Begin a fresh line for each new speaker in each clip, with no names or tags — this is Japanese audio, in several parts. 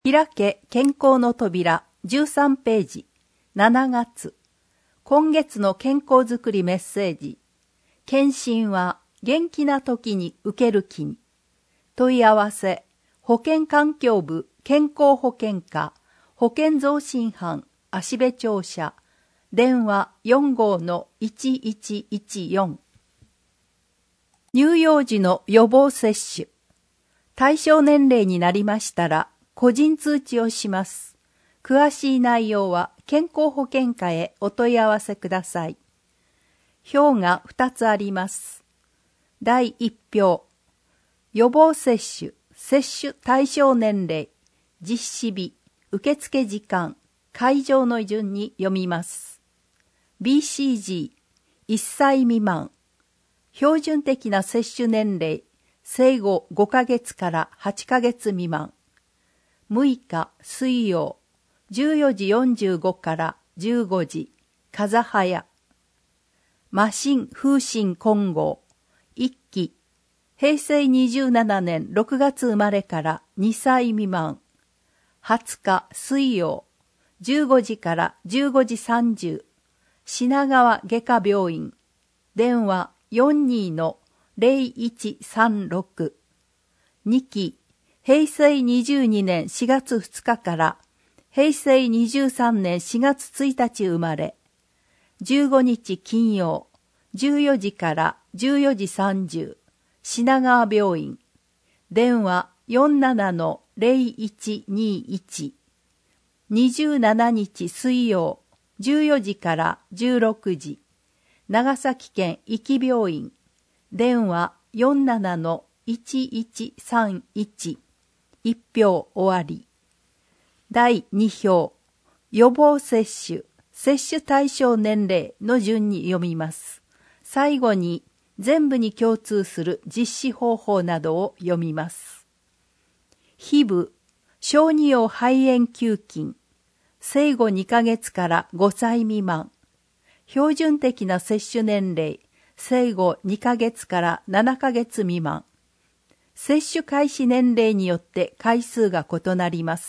開け健康の扉13ページ7月今月の健康づくりメッセージ。検診は元気な時に受ける気に。問い合わせ保健環境部健康保険課保健増進班芦部庁舎電話45-1114。乳幼児の予防接種。対象年齢になりましたら個人通知をします。詳しい内容は健康保険課へお問い合わせください。票が2つあります。第1票。予防接種、接種対象年齢、実施日、受付時間、会場の順に読みます。BCG、1歳未満。標準的な接種年齢、生後5ヶ月から8ヶ月未満。6日水曜、14時45から15時、風早。マシン風疹混合、1期、平成27年6月生まれから2歳未満。20日水曜、15時から15時30、品川外科病院、電話42-0136。2期、平成22年4月2日から平成23年4月1日生まれ、15日金曜、14時から14時30、品川病院、電話47-0121、27日水曜、14時から16時、長崎県壱岐病院、電話47-1131、1票終わり。第2票、予防接種、接種対象年齢の順に読みます。最後に全部に共通する実施方法などを読みます。皮膚、小児用肺炎球菌、生後2ヶ月から5歳未満。標準的な接種年齢、生後2ヶ月から7ヶ月未満。接種開始年齢によって回数が異なります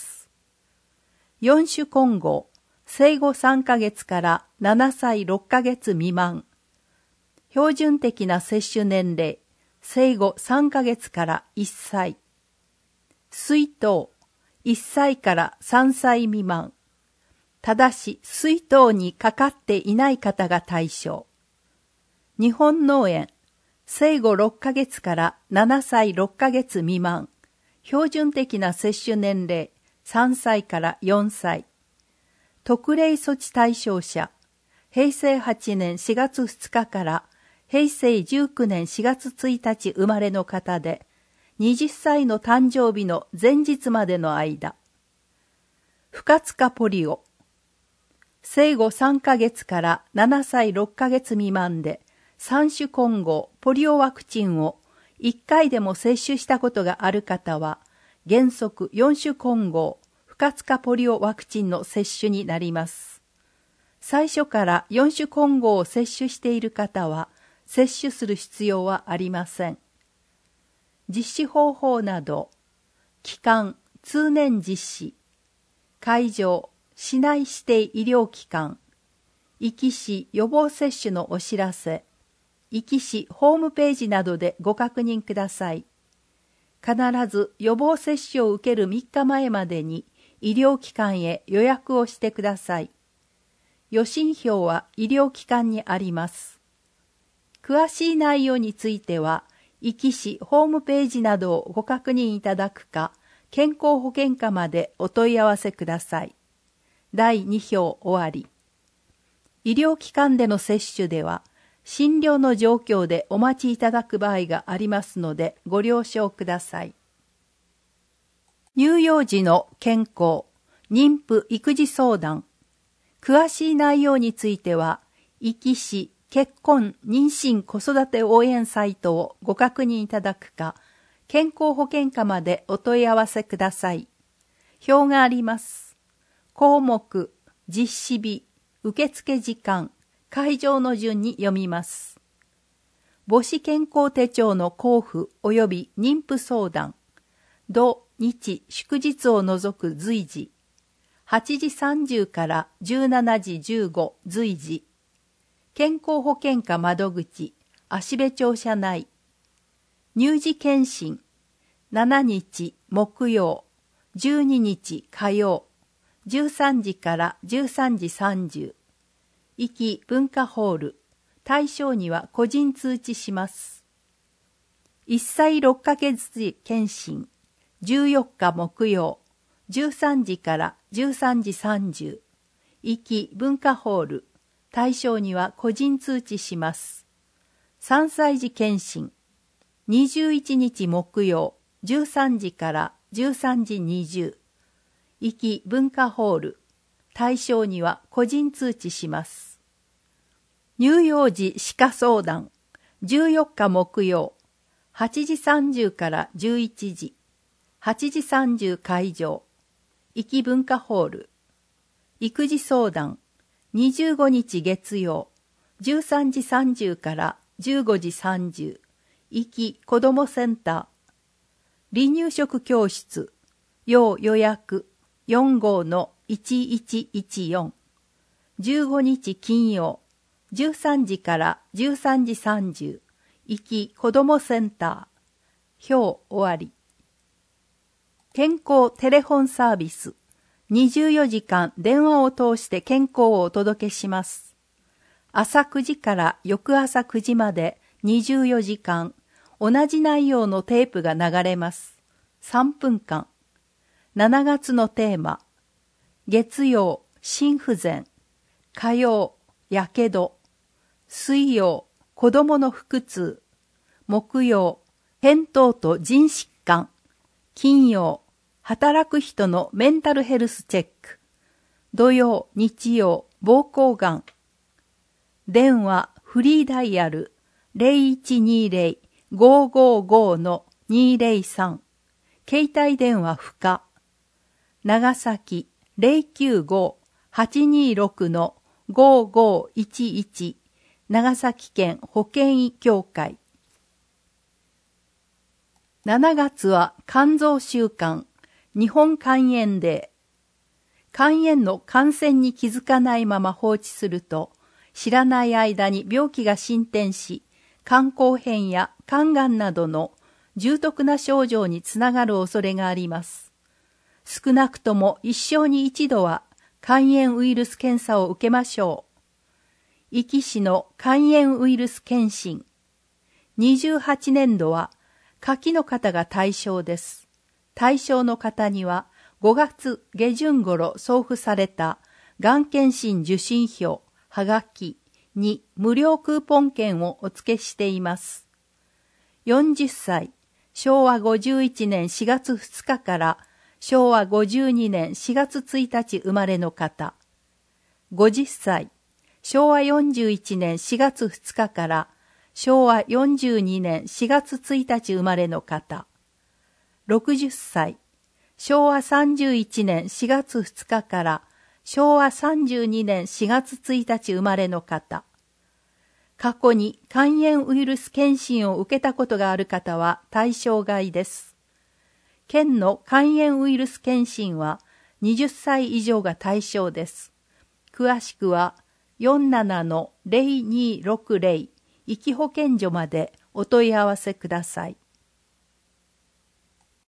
。4種混合、生後3ヶ月から7歳6ヶ月未満。標準的な接種年齢、生後3ヶ月から1歳。水筒、1歳から3歳未満。ただし、水筒にかかっていない方が対象。日本脳炎、生後6ヶ月から7歳6ヶ月未満。標準的な接種年齢、3歳から4歳。特例措置対象者、平成8年4月2日から平成19年4月1日生まれの方で、20歳の誕生日の前日までの間。不活化ポリオ、生後3ヶ月から7歳6ヶ月未満で、3種混合ポリオワクチンを1回でも接種したことがある方は、原則4種混合不活化ポリオワクチンの接種になります。最初から4種混合を接種している方は、接種する必要はありません。実施方法など、期間、通年実施、会場、市内指定医療機関、壱岐市予防接種のお知らせ、壱岐市ホームページなどでご確認ください。必ず予防接種を受ける3日前までに医療機関へ予約をしてください。予診票は医療機関にあります。詳しい内容については、壱岐市ホームページなどをご確認いただくか、健康保険課までお問い合わせください。第2票終わり。医療機関での接種では、診療の状況でお待ちいただく場合がありますのでご了承ください。乳幼児の健康、妊婦育児相談。詳しい内容については、壱岐市結婚妊娠子育て応援サイトをご確認いただくか、健康保険課までお問い合わせください。表があります。項目、実施日、受付時間、会場の順に読みます。母子健康手帳の交付及び妊婦相談、土日祝日を除く随時、8時30から17時15随時、健康保険課窓口、芦部庁舎内、乳児検診、7日木曜、12日火曜、13時から13時30、壱岐文化ホール、対象には個人通知します。1歳6ヶ月時検診、14日木曜、13時から13時30、壱岐文化ホール、対象には個人通知します。3歳児検診、21日木曜、13時から13時20、壱岐文化ホール、対象には個人通知します。乳幼児歯科相談、14日木曜、8時30から11時、8時30会場、壱岐文化ホール。育児相談、25日月曜、13時30から15時30、壱岐子どもセンター。離乳食教室、要予約 45-1114。15日金曜、13時から13時30、壱岐子どもセンター。表終わり。健康テレフォンサービス。24時間電話を通して健康をお届けします。朝9時から翌朝9時まで24時間、同じ内容のテープが流れます。3分間。7月のテーマ。月曜、心不全。火曜、やけど。水曜、子供の腹痛。木曜、扁桃と腎疾患。金曜、働く人のメンタルヘルスチェック。土曜、日曜、膀胱がん。電話、フリーダイヤル 0120-555-203。携帯電話不可。長崎 095-826-5511。長崎県保健医協会。7月は肝臓週間、日本肝炎デー。肝炎の感染に気づかないまま放置すると、知らない間に病気が進展し、肝硬変や肝がんなどの重篤な症状につながる恐れがあります。少なくとも一生に一度は肝炎ウイルス検査を受けましょう。壱岐市の肝炎ウイルス検診。28年度は下記の方が対象です。対象の方には5月下旬頃送付されたがん検診受診票、はがきに無料クーポン券をお付けしています。40歳、昭和51年4月2日から昭和52年4月1日生まれの方。50歳、昭和41年4月2日から昭和42年4月1日生まれの方。60歳、昭和31年4月2日から昭和32年4月1日生まれの方。過去に肝炎ウイルス検診を受けたことがある方は対象外です。県の肝炎ウイルス検診は20歳以上が対象です。詳しくは 47-0260 壱岐保健所までお問い合わせください。